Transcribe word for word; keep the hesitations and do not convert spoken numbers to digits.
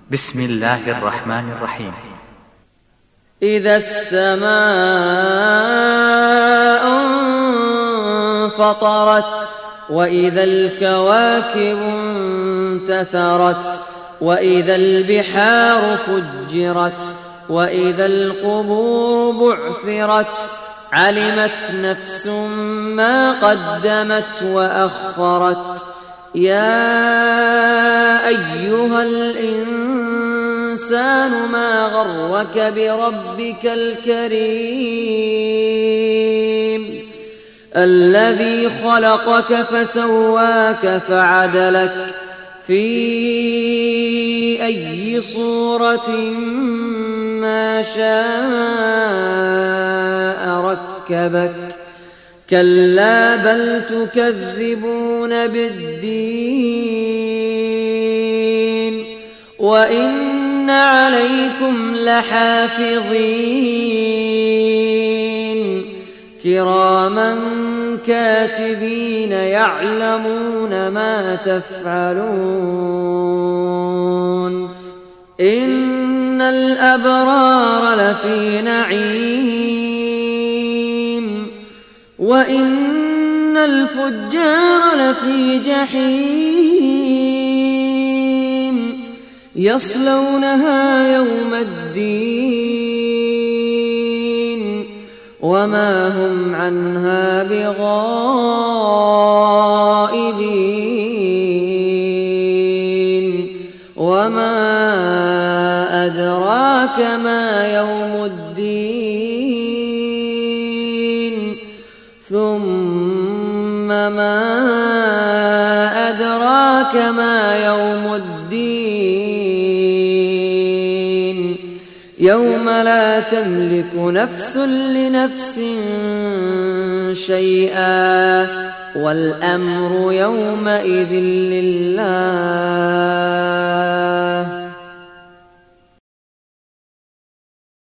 بسم الله الرحمن الرحيم. إذا السماء انفطرت وإذا الكواكب انتثرت وإذا البحار فجرت وإذا القبور بعثرت علمت نفس ما قدمت وأخرت. يا أيها الإنسان ما غرك بربك الكريم الذي خلقك فسواك فعدلك في أي صورة ما شاء ركبك. كلا بل تكذبون بالدين وإن عليكم لحافظين كراما كاتبين يعلمون ما تفعلون. إن الأبرار لفي نعيم وإن الفجار لفي جحيم يصلونها يوم الدين وما هم عنها بغائبين. وما أدراك ما يوم الدين ثم ما أدراك ما يوم الدين يوم لا تملك نفس لنفس شيئا والأمر يومئذ لله.